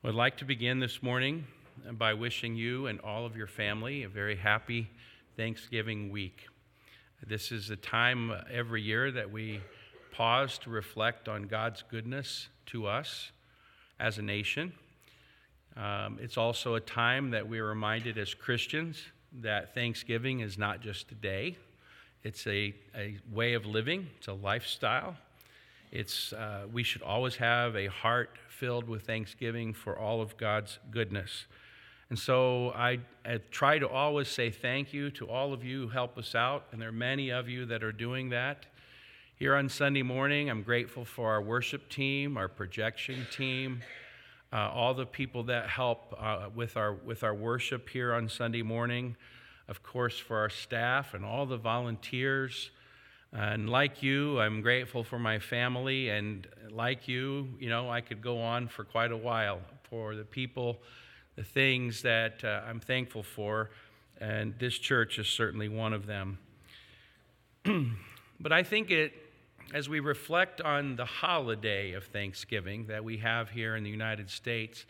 I'd like to begin this morning by wishing you and all of your family a very happy Thanksgiving week. This is a time every year that we pause to reflect on God's goodness to us as a nation. It's also a time that we're reminded as Christians that Thanksgiving is not just a day. It's a way of living. It's a lifestyle. We should always have a heart filled with thanksgiving for all of God's goodness. And so I try to always say thank you to all of you who help us out, and there are many of you that are doing that. Here on Sunday morning, I'm grateful for our worship team, our projection team, all the people that help with our worship here on Sunday morning, of course for our staff and all the volunteers. And like you, I'm grateful for my family, and like you, I could go on for quite a while for the people, the things that I'm thankful for, and this church is certainly one of them. But I think as we reflect on the holiday of Thanksgiving that we have here in the United States,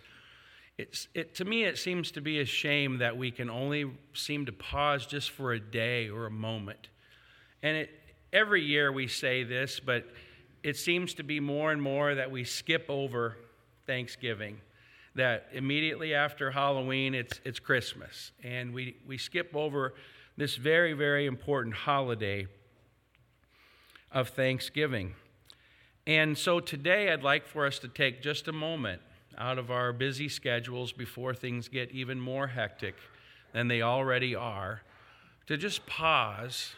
to me it seems to be a shame that we can only seem to pause just for a day or a moment. And every year we say this, but it seems to be more and more that we skip over Thanksgiving, that immediately after Halloween it's Christmas, and we skip over this very, very important holiday of Thanksgiving. And so today I'd like for us to take just a moment out of our busy schedules before things get even more hectic than they already are, to just pause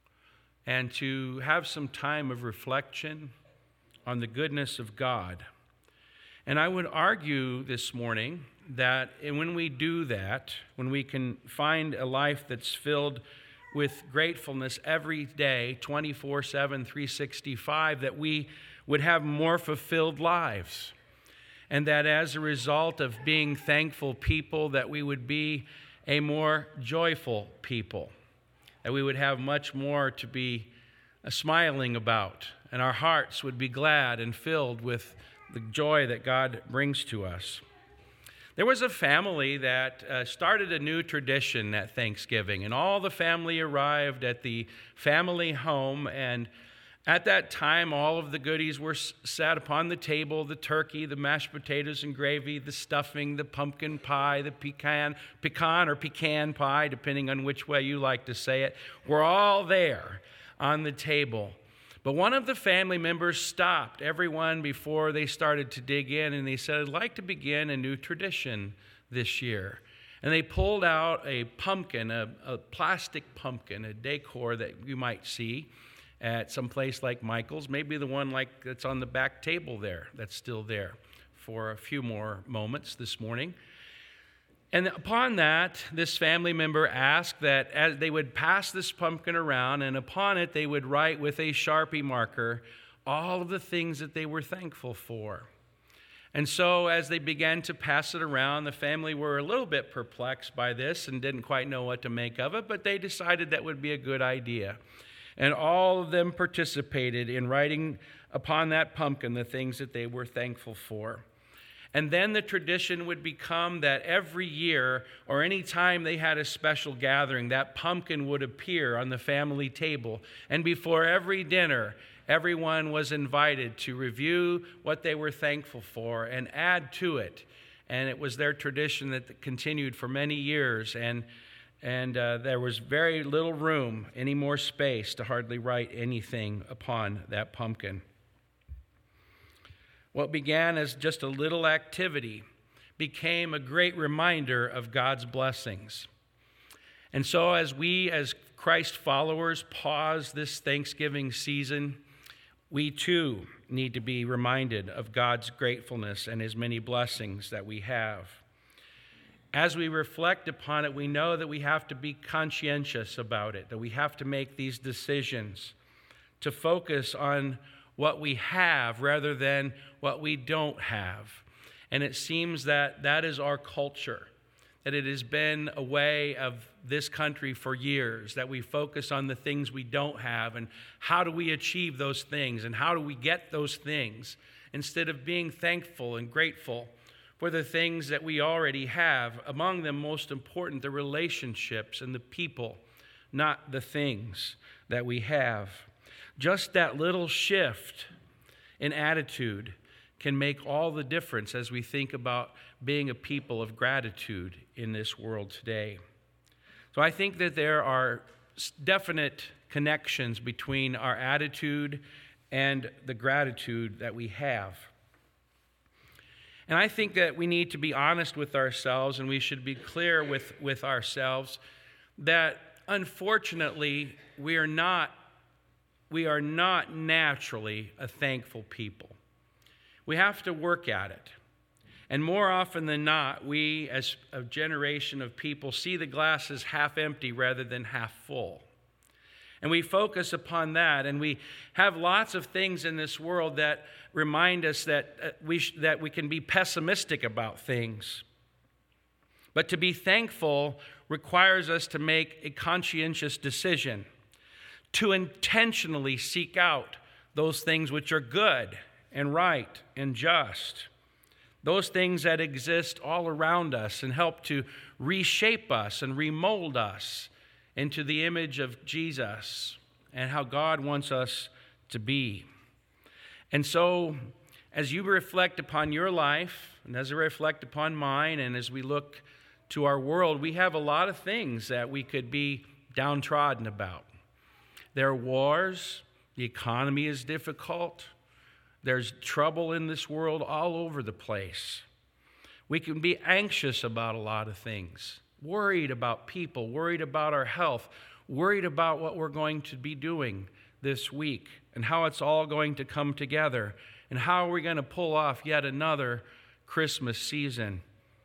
and to have some time of reflection on the goodness of God. And I would argue this morning that when we do that, when we can find a life that's filled with gratefulness every day, 24/7, 365, that we would have more fulfilled lives. And that as a result of being thankful people, that we would be a more joyful people, that we would have much more to be smiling about, and our hearts would be glad and filled with the joy that God brings to us. There was a family that started a new tradition at Thanksgiving, and all the family arrived at the family home, and at that time, all of the goodies were set upon the table: the turkey, the mashed potatoes and gravy, the stuffing, the pumpkin pie, the pecan or pecan pie, depending on which way you like to say it, were all there on the table. But one of the family members stopped everyone before they started to dig in, and they said, "I'd like to begin a new tradition this year." And they pulled out a pumpkin, a plastic pumpkin, a decor that you might see at some place like Michael's, maybe the one like that's on the back table there, that's still there for a few more moments this morning. And upon that, this family member asked that as they would pass this pumpkin around, and upon it they would write with a Sharpie marker all of the things that they were thankful for. And so as they began to pass it around, the family were a little bit perplexed by this and didn't quite know what to make of it, but they decided that would be a good idea. And all of them participated in writing upon that pumpkin the things that they were thankful for. And then the tradition would become that every year, or any time they had a special gathering, that pumpkin would appear on the family table. And before every dinner, everyone was invited to review what they were thankful for and add to it. And it was their tradition that continued for many years. And there was very little room, any more space, to hardly write anything upon that pumpkin. What began as just a little activity became a great reminder of God's blessings. And so as we, as Christ followers, pause this Thanksgiving season, we too need to be reminded of God's gratefulness and his many blessings that we have. As we reflect upon it, we know that we have to be conscientious about it, that we have to make these decisions to focus on what we have rather than what we don't have. And it seems that that is our culture, that it has been a way of this country for years, that we focus on the things we don't have and how do we achieve those things and how do we get those things, instead of being thankful and grateful for the things that we already have. Among them, most important, the relationships and the people, not the things that we have. Just that little shift in attitude can make all the difference as we think about being a people of gratitude in this world today. So I think that there are definite connections between our attitude and the gratitude that we have. And I think that we need to be honest with ourselves, and we should be clear with ourselves that unfortunately we are not naturally a thankful people. We have to work at it. And more often than not, we as a generation of people see the glass as half empty rather than half full. And we focus upon that, and we have lots of things in this world that remind us that we can be pessimistic about things. But to be thankful requires us to make a conscientious decision, to intentionally seek out those things which are good and right and just, those things that exist all around us and help to reshape us and remold us into the image of Jesus and how God wants us to be. And so, as you reflect upon your life, and as I reflect upon mine, and as we look to our world, we have a lot of things that we could be downtrodden about. There are wars, the economy is difficult, there's trouble in this world all over the place. We can be anxious about a lot of things, worried about people, worried about our health, worried about what we're going to be doing this week and how it's all going to come together and how are we going to pull off yet another Christmas season.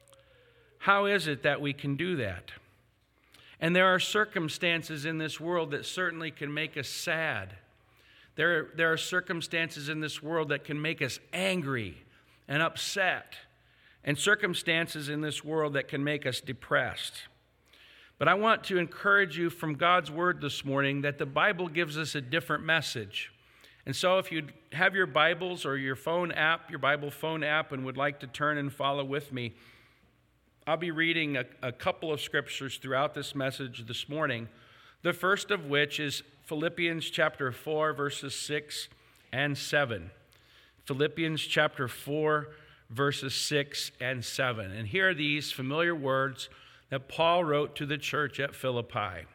How is it that we can do that? And there are circumstances in this world that certainly can make us sad. There are circumstances in this world that can make us angry and upset, and circumstances in this world that can make us depressed. But I want to encourage you from God's word this morning that the Bible gives us a different message. And so if you have your Bibles or your phone app, your Bible phone app, and would like to turn and follow with me, I'll be reading a couple of scriptures throughout this message this morning, the first of which is Philippians chapter 4, verses 6 and 7. Philippians chapter 4, verses 6 and 7. And here are these familiar words that Paul wrote to the church at Philippi.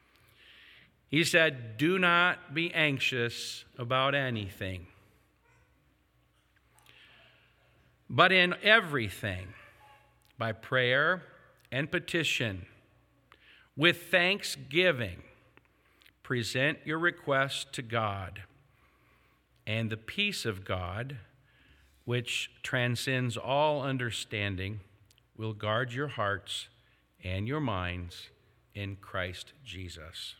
He said, "Do not be anxious about anything, but in everything, by prayer and petition, with thanksgiving, present your requests to God, and the peace of God, which transcends all understanding, will guard your hearts and your minds in Christ Jesus."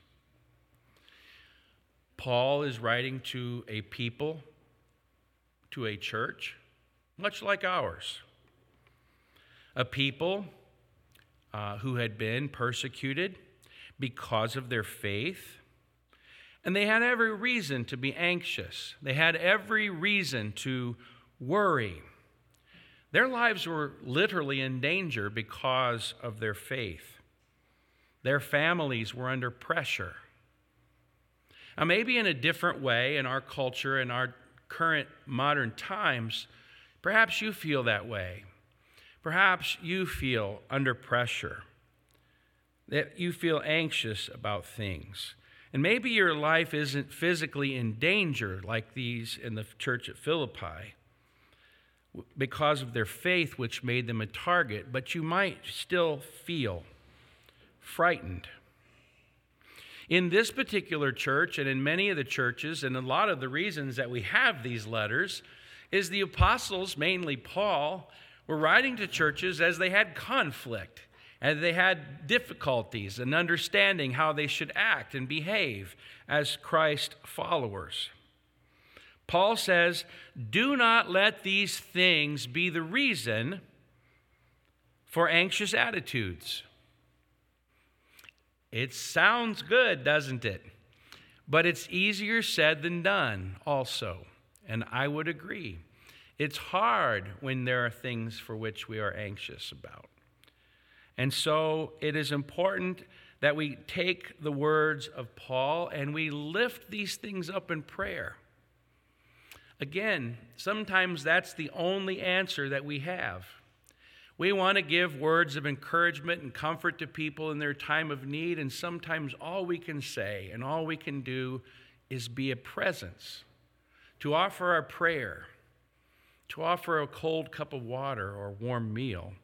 Paul is writing to a people, to a church, much like ours. A people who had been persecuted because of their faith, and they had every reason to be anxious. They had every reason to worry. Their lives were literally in danger because of their faith. Their families were under pressure. Now, maybe in a different way in our culture, in our current modern times, perhaps you feel that way. Perhaps you feel under pressure, that you feel anxious about things. And maybe your life isn't physically in danger like these in the church at Philippi because of their faith, which made them a target, but you might still feel frightened. In this particular church, and in many of the churches, and a lot of the reasons that we have these letters, is the apostles, mainly Paul, were writing to churches as they had conflict, as they had difficulties in understanding how they should act and behave as Christ followers. Paul says, do not let these things be the reason for anxious attitudes. It sounds good, doesn't it? But it's easier said than done also, and I would agree. It's hard when there are things for which we are anxious about. And so it is important that we take the words of Paul and we lift these things up in prayer. Again, sometimes that's the only answer that we have. We want to give words of encouragement and comfort to people in their time of need, and sometimes all we can say and all we can do is be a presence, to offer our prayer, to offer a cold cup of water or a warm meal.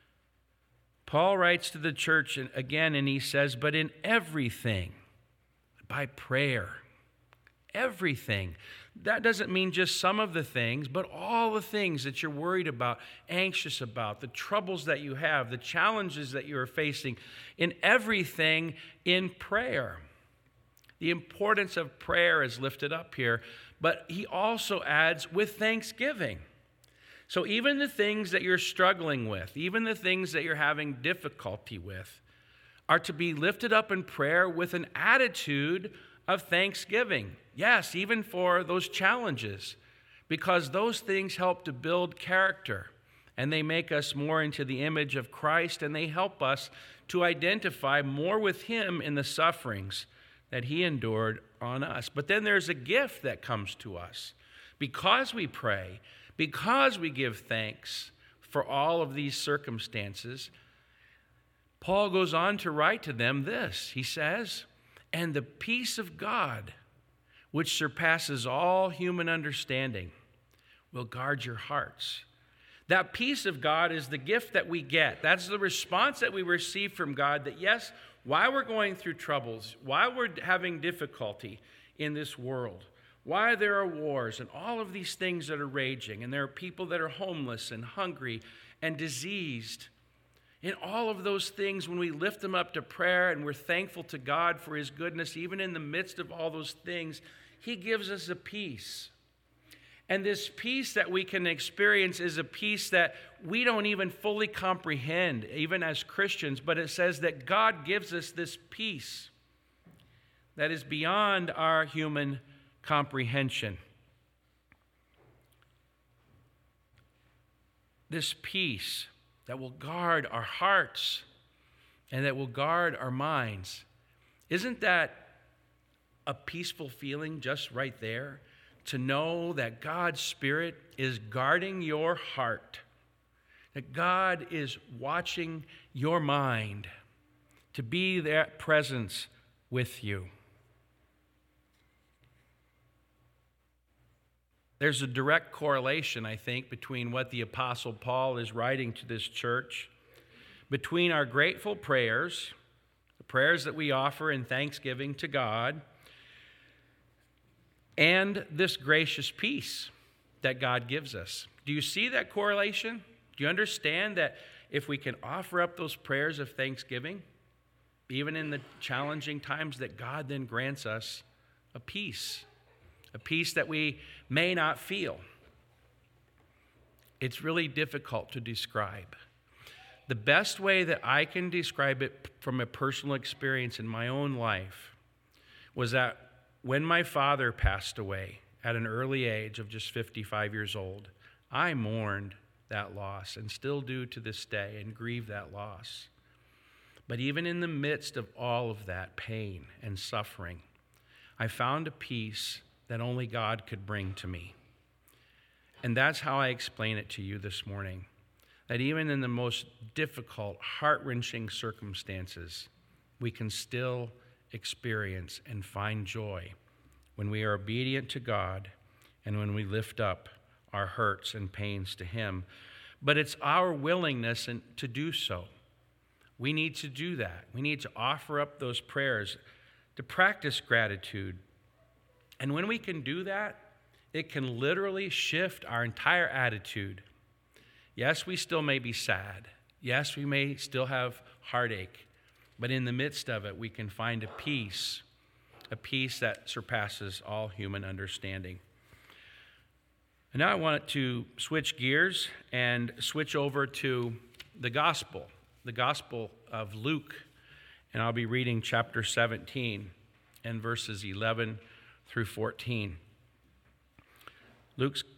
Paul writes to the church again, and he says, but in everything, by prayer, everything. That doesn't mean just some of the things, but all the things that you're worried about, anxious about, the troubles that you have, the challenges that you are facing, in everything in prayer. The importance of prayer is lifted up here, but he also adds with thanksgiving. So even the things that you're struggling with, even the things that you're having difficulty with, are to be lifted up in prayer with an attitude of thanksgiving. Yes, even for those challenges, because those things help to build character, and they make us more into the image of Christ, and they help us to identify more with him in the sufferings that he endured on us. But then there's a gift that comes to us because we pray, because we give thanks for all of these circumstances. Paul goes on to write to them this. He says, and the peace of God, which surpasses all human understanding, will guard your hearts. That peace of God is the gift that we get. That's the response that we receive from God, that yes, while we're going through troubles, while we're having difficulty in this world, why there are wars and all of these things that are raging, and there are people that are homeless and hungry and diseased. In all of those things, when we lift them up to prayer and we're thankful to God for his goodness, even in the midst of all those things, he gives us a peace. And this peace that we can experience is a peace that we don't even fully comprehend, even as Christians, but it says that God gives us this peace that is beyond our human comprehension. This peace that will guard our hearts and that will guard our minds. Isn't that a peaceful feeling just right there? To know that God's Spirit is guarding your heart, that God is watching your mind, to be that presence with you. There's a direct correlation, I think, between what the Apostle Paul is writing to this church, between our grateful prayers, the prayers that we offer in thanksgiving to God, and this gracious peace that God gives us. Do you see that correlation? Do you understand that if we can offer up those prayers of thanksgiving, even in the challenging times, that God then grants us a peace that we may not feel? It's really difficult to describe. The best way that I can describe it from a personal experience in my own life was that when my father passed away at an early age of just 55 years old, I mourned that loss and still do to this day and grieve that loss. But even in the midst of all of that pain and suffering, I found a peace that only God could bring to me. And that's how I explain it to you this morning, that even in the most difficult, heart-wrenching circumstances, we can still experience and find joy when we are obedient to God and when we lift up our hurts and pains to him. But it's our willingness to do so. We need to do that. We need to offer up those prayers, to practice gratitude. And when we can do that, it can literally shift our entire attitude. Yes, we still may be sad. Yes, we may still have heartache. But in the midst of it, we can find a peace that surpasses all human understanding. And now I want to switch gears and switch over to the gospel of Luke. And I'll be reading chapter 17 and verses 11 through 14. Luke's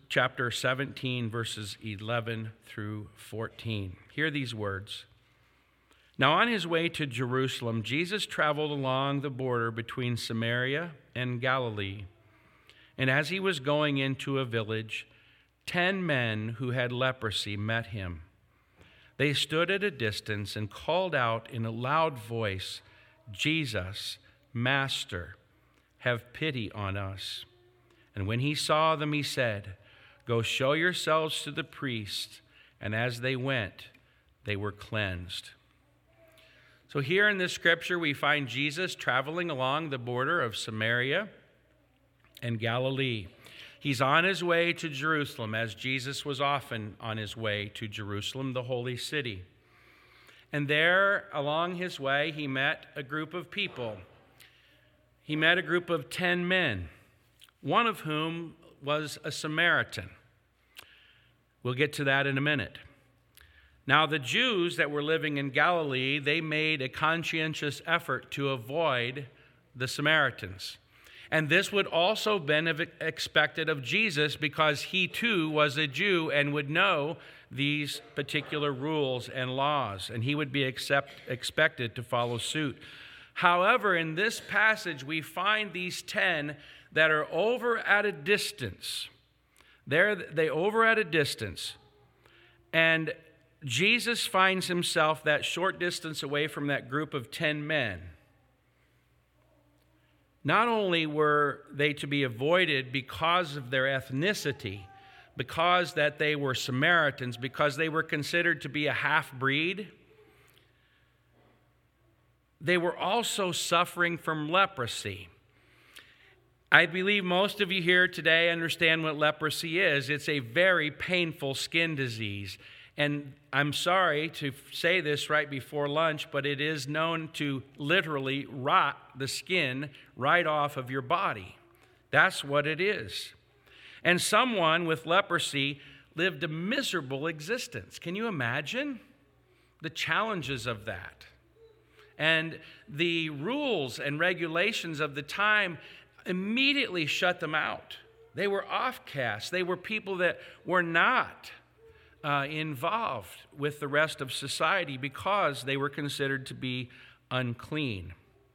chapter 17, verses 11 through 14. Hear these words. Now on his way to Jerusalem, Jesus traveled along the border between Samaria and Galilee. And as he was going into a village, 10 men who had leprosy met him. They stood at a distance and called out in a loud voice, "Jesus, Master, have pity on us." And when he saw them, he said, "Go show yourselves to the priest." And as they went, they were cleansed. So here in this scripture, we find Jesus traveling along the border of Samaria and Galilee. He's on his way to Jerusalem, as Jesus was often on his way to Jerusalem, the holy city. And there, along his way, he met a group of people. He met a group of 10 men, one of whom was a Samaritan. We'll get to that in a minute. Now, the Jews that were living in Galilee, they made a conscientious effort to avoid the Samaritans. And this would also been expected of Jesus because he too was a Jew and would know these particular rules and laws, and he would be expected to follow suit. However, in this passage, we find these 10 that are over at a distance. They over at a distance. And Jesus finds himself that short distance away from that group of 10 men. Not only were they to be avoided because of their ethnicity, because that they were Samaritans, because they were considered to be a half-breed, they were also suffering from leprosy. I believe most of you here today understand what leprosy is. It's a very painful skin disease. And I'm sorry to say this right before lunch, but it is known to literally rot the skin right off of your body. That's what it is. And someone with leprosy lived a miserable existence. Can you imagine the challenges of that? And the rules and regulations of the time immediately shut them out. They were offcasts. They were people that were not involved with the rest of society because they were considered to be unclean.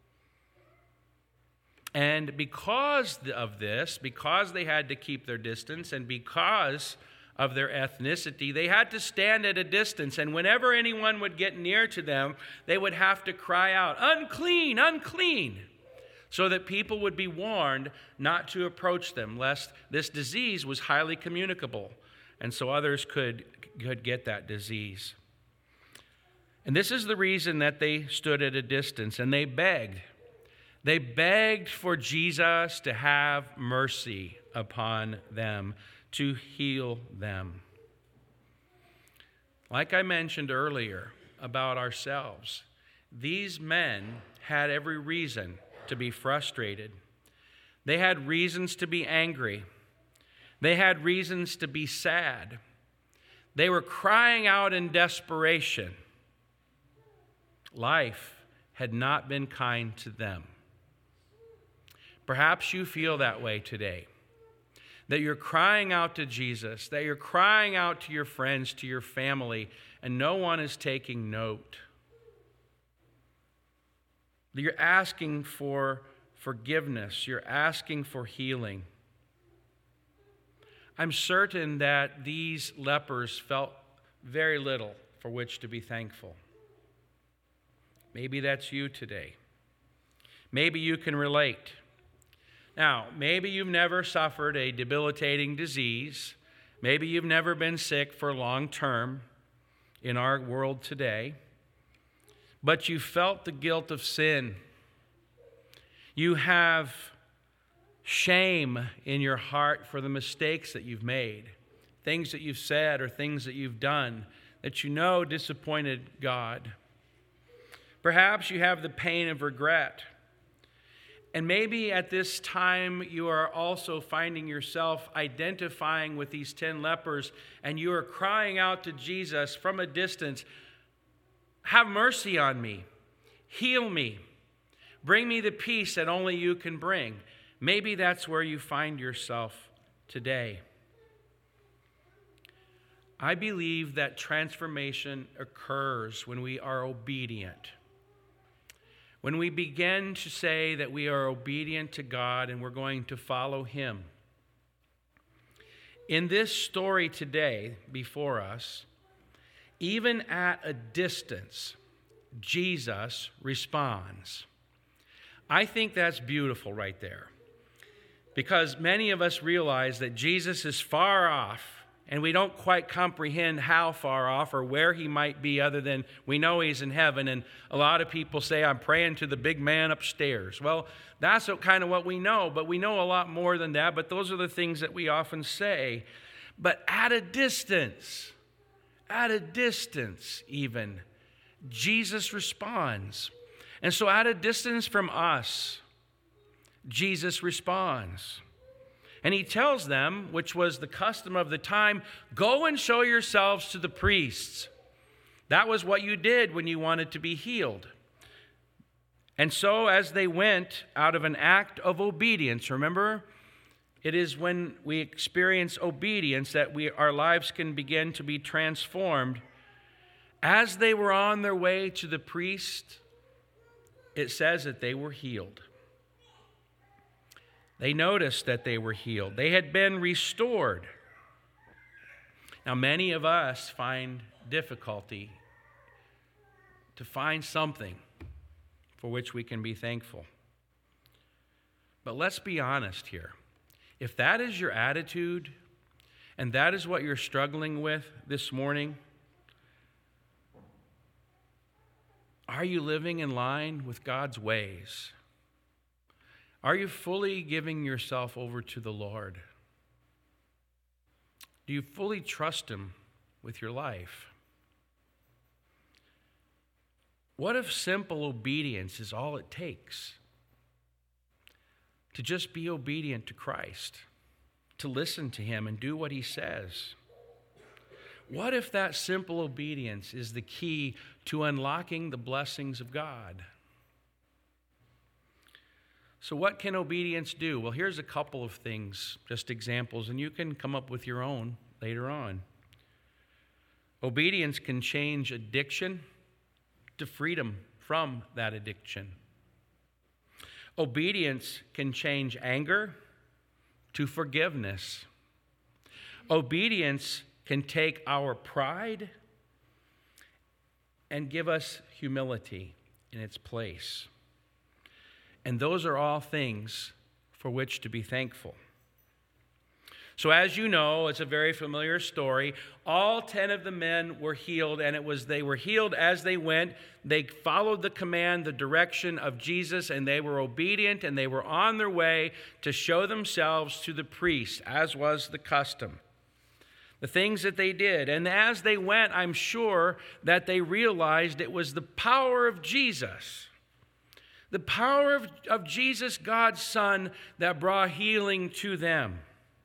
And because of this, because they had to keep their distance and because of their ethnicity, they had to stand at a distance. And whenever anyone would get near to them, they would have to cry out, "Unclean, unclean," so that people would be warned not to approach them, lest this disease was highly communicable, and so others could get that disease. And this is the reason that they stood at a distance, and they begged. They begged for Jesus to have mercy upon them, to heal them. Like I mentioned earlier about ourselves, these men had every reason to be frustrated. They had reasons to be angry. They had reasons to be sad. They were crying out in desperation. Life had not been kind to them. Perhaps you feel that way today, that you're crying out to Jesus, that you're crying out to your friends, to your family, and no one is taking note. You're asking for forgiveness. You're asking for healing. I'm certain that these lepers felt very little for which to be thankful. Maybe that's you today. Maybe you can relate. Now, maybe you've never suffered a debilitating disease. Maybe you've never been sick for long term in our world today. But you felt the guilt of sin. You have shame in your heart for the mistakes that you've made, things that you've said or things that you've done that you know disappointed God. Perhaps you have the pain of regret. And maybe at this time you are also finding yourself identifying with these 10 lepers, and you are crying out to Jesus from a distance, "Have mercy on me, heal me, bring me the peace that only you can bring." Maybe that's where you find yourself today. I believe that transformation occurs when we are obedient. When we begin to say that we are obedient to God and we're going to follow Him. In this story today before us, even at a distance, Jesus responds. I think that's beautiful right there. Because many of us realize that Jesus is far off, and we don't quite comprehend how far off or where He might be, other than we know He's in heaven. And a lot of people say, I'm praying to the big man upstairs. Well, that's kind of what we know, but we know a lot more than that. But those are the things that we often say. But at a distance even, Jesus responds. And so at a distance from us, Jesus responds. And He tells them, which was the custom of the time, go and show yourselves to the priests. That was what you did when you wanted to be healed. And so as they went out of an act of obedience, remember, it is when we experience obedience that our lives can begin to be transformed. As they were on their way to the priest, it says that they were healed. They noticed that they were healed. They had been restored. Now, many of us find difficulty to find something for which we can be thankful. But let's be honest here. If that is your attitude, and that is what you're struggling with this morning, are you living in line with God's ways? Are you fully giving yourself over to the Lord? Do you fully trust Him with your life? What if simple obedience is all it takes? To just be obedient to Christ, to listen to Him and do what He says. What if that simple obedience is the key to unlocking the blessings of God? So what can obedience do? Well, here's a couple of things, just examples, and you can come up with your own later on. Obedience can change addiction to freedom from that addiction. Obedience can change anger to forgiveness. Obedience can take our pride and give us humility in its place. And those are all things for which to be thankful. So as you know, it's a very familiar story. All 10 of the men were healed, and they were healed as they went. They followed the command, the direction of Jesus, and they were obedient, and they were on their way to show themselves to the priest, as was the custom. The things that they did. And as they went, I'm sure that they realized it was the power of Jesus. The power of Jesus, God's Son, that brought healing to them.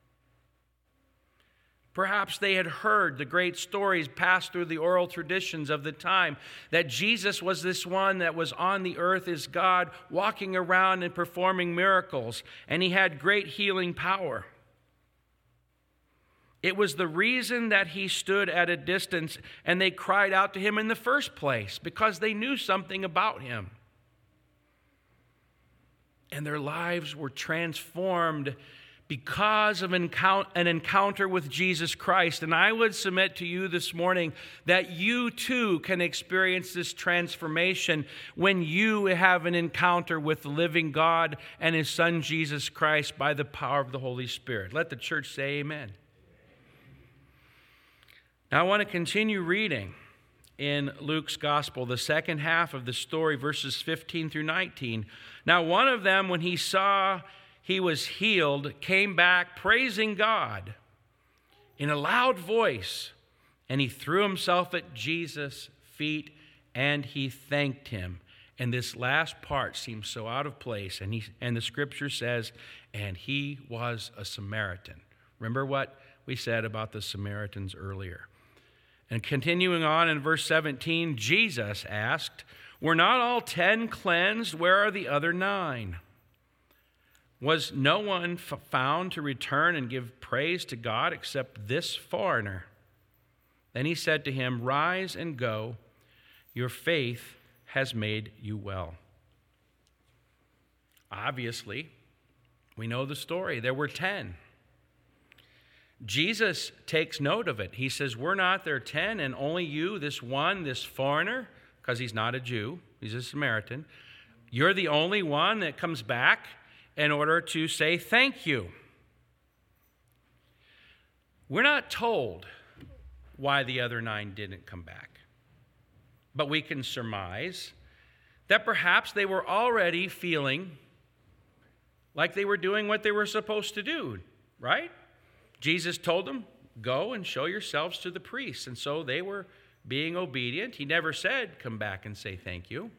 Perhaps they had heard the great stories passed through the oral traditions of the time, that Jesus was this one that was on the earth as God, walking around and performing miracles, and He had great healing power. It was the reason that He stood at a distance and they cried out to Him in the first place, because they knew something about Him. And their lives were transformed because of an encounter with Jesus Christ. And I would submit to you this morning that you too can experience this transformation when you have an encounter with the living God and His Son Jesus Christ by the power of the Holy Spirit. Let the church say amen. Now I want to continue reading in Luke's gospel, the second half of the story, verses 15 through 19. Now one of them, when he saw he was healed, came back praising God in a loud voice, and he threw himself at Jesus' feet and he thanked Him. And this last part seems so out of place, and the scripture says, and he was a Samaritan. Remember what we said about the Samaritans earlier. And continuing on in verse 17, Jesus asked, were not all 10 cleansed? Where are the other 9? Was no one found to return and give praise to God except this foreigner? Then he said to him, "Rise and go. Your faith has made you well." Obviously, we know the story. There were 10. Jesus takes note of it. He says, "We're not there 10, and only you, this one, this foreigner," because he's not a Jew, he's a Samaritan. "You're the only one that comes back in order to say thank you." We're not told why the other 9 didn't come back, but we can surmise that perhaps they were already feeling like they were doing what they were supposed to do, right? Jesus told them, "Go and show yourselves to the priests." And so they were being obedient. He never said, "Come back and say thank you."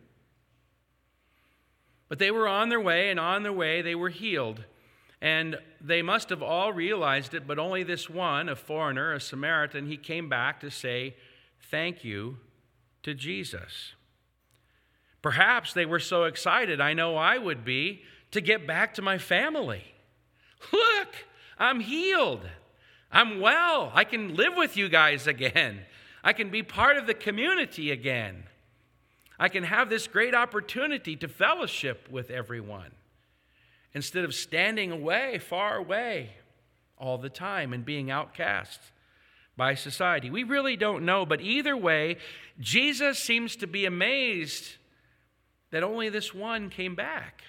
But they were on their way, and on their way they were healed. And they must have all realized it, but only this one, a foreigner, a Samaritan, he came back to say thank you to Jesus. Perhaps they were so excited, I know I would be, to get back to my family. Look, I'm healed. I'm well. I can live with you guys again. I can be part of the community again. I can have this great opportunity to fellowship with everyone instead of standing away, far away all the time and being outcast by society. We really don't know, but either way, Jesus seems to be amazed that only this one came back.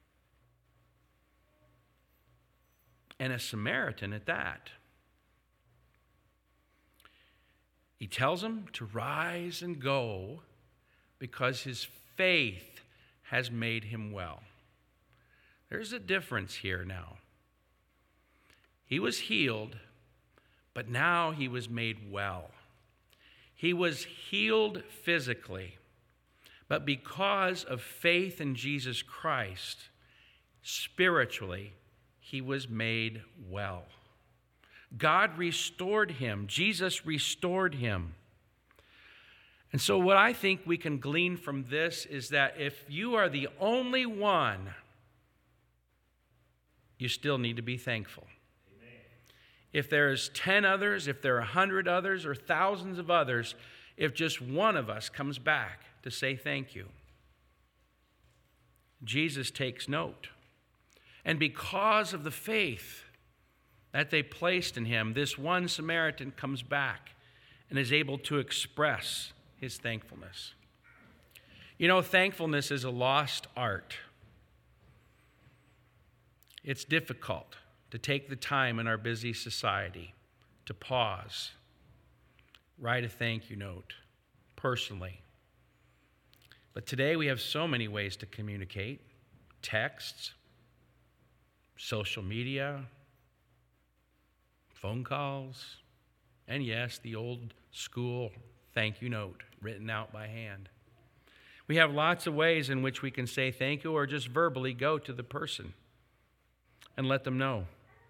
And a Samaritan at that. He tells him to rise and go because his faith has made him well. There's a difference here now. He was healed, but now he was made well. He was healed physically, but because of faith in Jesus Christ, spiritually, he was made well. God restored him. Jesus restored him. And so what I think we can glean from this is that if you are the only one, you still need to be thankful. Amen. If there's 10 others, if there are 100 others, or thousands of others, if just one of us comes back to say thank you, Jesus takes note. And because of the faith that they placed in him, this one Samaritan comes back and is able to express his thankfulness. You know, thankfulness is a lost art. It's difficult to take the time in our busy society to pause, write a thank you note personally. But today we have so many ways to communicate: texts, social media, phone calls, and yes, the old school thank you note written out by hand. We have lots of ways in which we can say thank you or just verbally go to the person and let them know.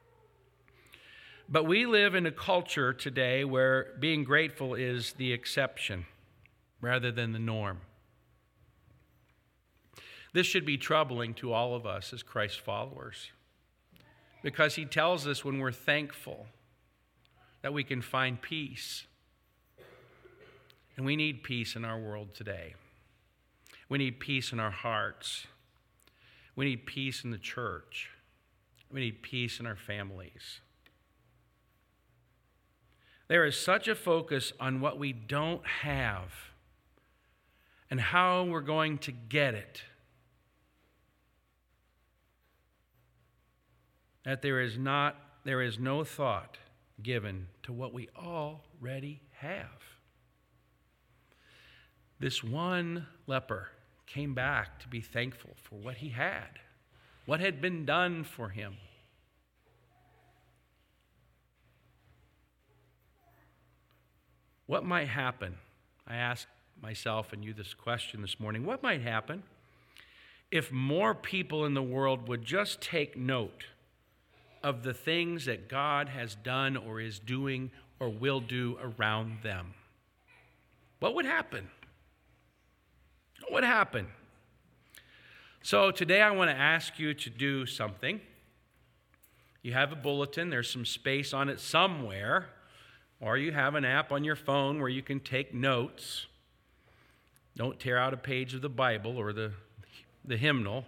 But we live in a culture today where being grateful is the exception rather than the norm. This should be troubling to all of us as Christ followers, because he tells us when we're thankful that we can find peace. And we need peace in our world today. We need peace in our hearts. We need peace in the church. We need peace in our families. There is such a focus on what we don't have and how we're going to get it, that there is no thought given to what we already have. This one leper came back to be thankful for what he had, what had been done for him. What might happen? I asked myself and you this question this morning. What might happen if more people in the world would just take note of the things that God has done or is doing or will do around them? What would happen? What would happen? So today I want to ask you to do something. You have a bulletin. There's some space on it somewhere. or you have an app on your phone where you can take notes. Don't tear out a page of the Bible or the hymnal.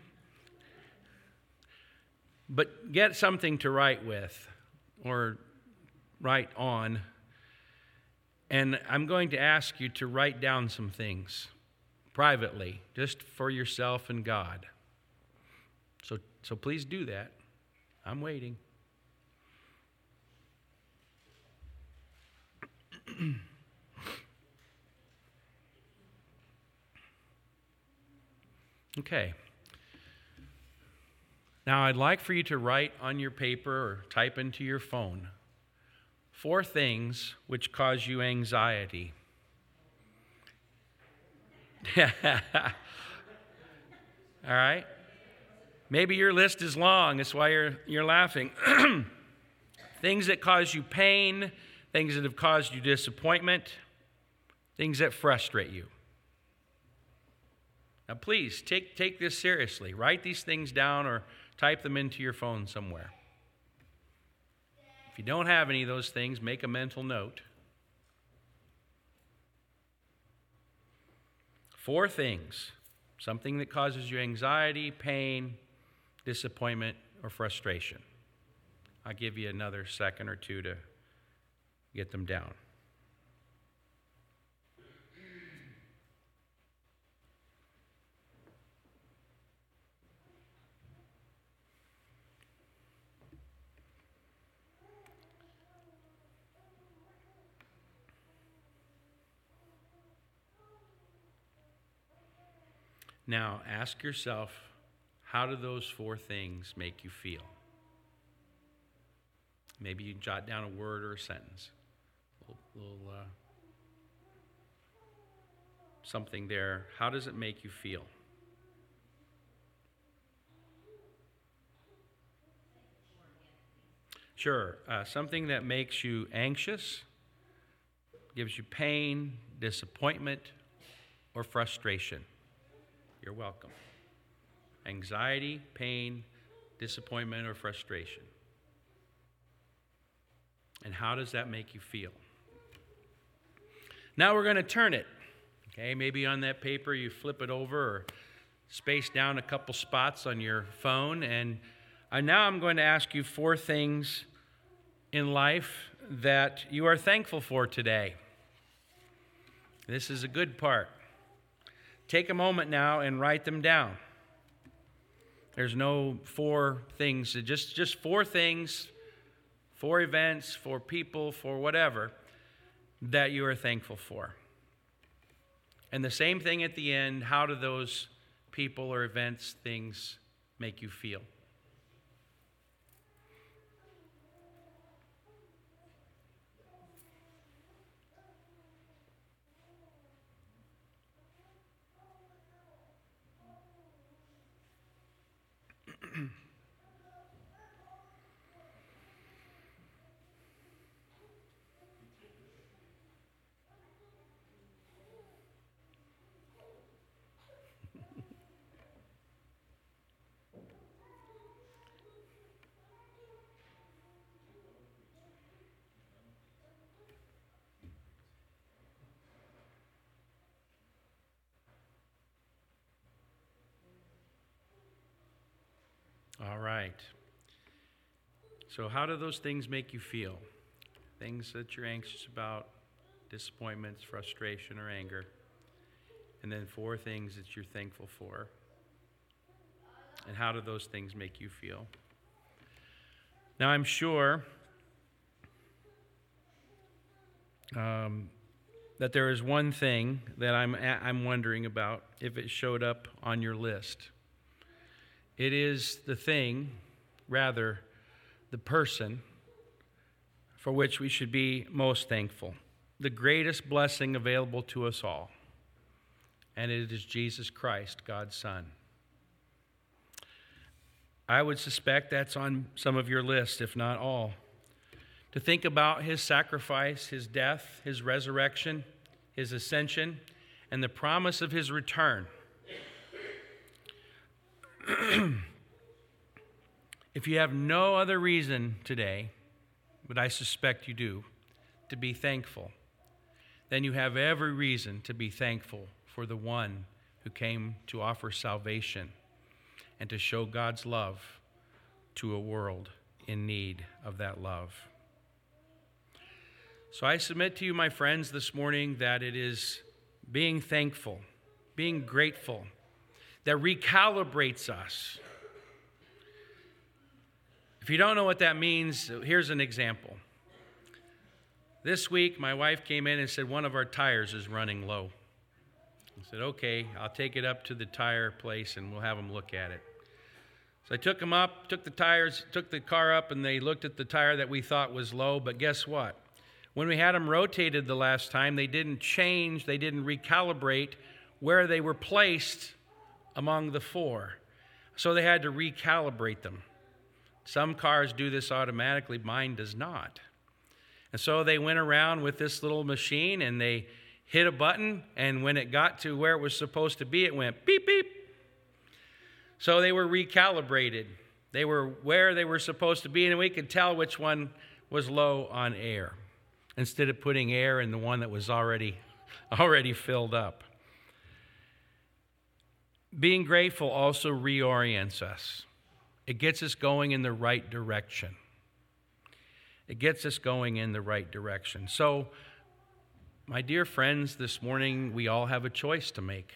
But get something to write with or write on. And I'm going to ask you to write down some things privately, just for yourself and God. So please do that. I'm waiting. Okay. Now, I'd like for you to write on your paper or type into your phone 4 things which cause you anxiety. All right? Maybe your list is long. That's why you're laughing. Things that cause you pain, things that have caused you disappointment, things that frustrate you. Now, please, take this seriously. Write these things down or type them into your phone somewhere. If you don't have any of those things, make a mental note. 4 things. Something that causes you anxiety, pain, disappointment, or frustration. I'll give you another second or two to get them down. Now, ask yourself, how do those 4 things make you feel? Maybe you jot down a word or a sentence. Something there. How does it make you feel? Sure. Something that makes you anxious, gives you pain, disappointment, or frustration. You're welcome. Anxiety, pain, disappointment, or frustration. And how does that make you feel? Now we're going to turn it. Okay, maybe on that paper you flip it over or space down a couple spots on your phone. And now I'm going to ask you 4 things in life that you are thankful for today. This is a good part. Take a moment now and write them down. There's no 4 things, just 4 things, 4 events, 4 people, for whatever that you are thankful for. And the same thing at the end, how do those people or events, things make you feel? All right. So how do those things make you feel? Things that you're anxious about, disappointments, frustration, or anger. And then 4 things that you're thankful for. And how do those things make you feel? Now, I'm sure that there is one thing that I'm wondering about if it showed up on your list. It is the thing, rather, the person for which we should be most thankful. The greatest blessing available to us all. And it is Jesus Christ, God's Son. I would suspect that's on some of your list, if not all. To think about his sacrifice, his death, his resurrection, his ascension, and the promise of his return. If you have no other reason today, but I suspect you do, to be thankful, then you have every reason to be thankful for the one who came to offer salvation and to show God's love to a world in need of that love. So I submit to you, my friends, this morning that it is being thankful, being grateful, that recalibrates us. If you don't know what that means, here's an example. This week, my wife came in and said one of our tires is running low. I said, okay, I'll take it up to the tire place and we'll have them look at it. So I took them up, took the car up, and they looked at the tire that we thought was low, but guess what? When we had them rotated the last time, they didn't change, they didn't recalibrate where they were placed among the four. So they had to recalibrate them. Some cars do this automatically, mine does not. And so they went around with this little machine and they hit a button, and when it got to where it was supposed to be, it went beep, beep. So they were recalibrated. They were where they were supposed to be, and we could tell which one was low on air instead of putting air in the one that was already filled up. Being grateful also reorients us. It gets us going in the right direction. It gets us going in the right direction. So, my dear friends, this morning we all have a choice to make.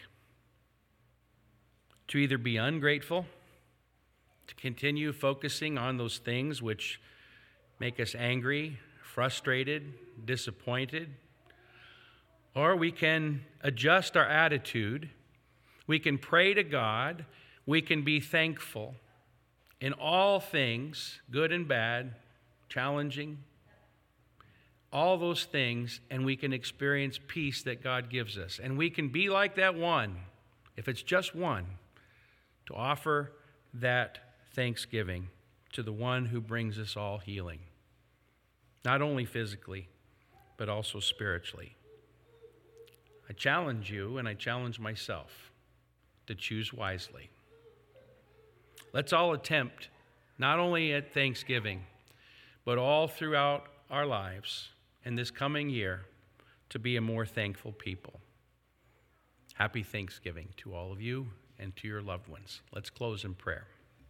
To either be ungrateful, to continue focusing on those things which make us angry, frustrated, disappointed, or we can adjust our attitude. We can pray to God. We can be thankful in all things, good and bad, challenging, all those things, and we can experience peace that God gives us. And we can be like that one, if it's just one, to offer that thanksgiving to the one who brings us all healing, not only physically, but also spiritually. I challenge you, and I challenge myself, to choose wisely. Let's all attempt, not only at Thanksgiving, but all throughout our lives in this coming year, to be a more thankful people. Happy Thanksgiving to all of you and to your loved ones. Let's close in prayer.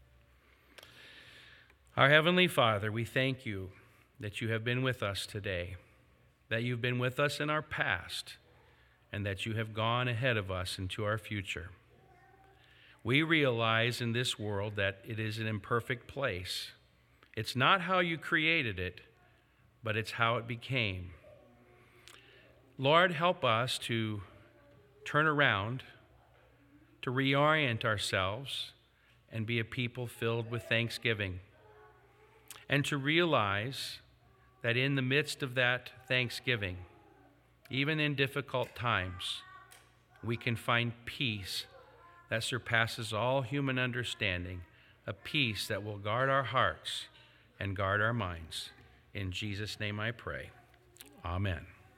Our Heavenly Father, we thank you that you have been with us today, that you've been with us in our past, and that you have gone ahead of us into our future. We realize in this world that it is an imperfect place. It's not how you created it, but it's how it became. Lord, help us to turn around, to reorient ourselves, and be a people filled with thanksgiving. And to realize that in the midst of that thanksgiving, even in difficult times, we can find peace that surpasses all human understanding, a peace that will guard our hearts and guard our minds. In Jesus' name I pray. Amen.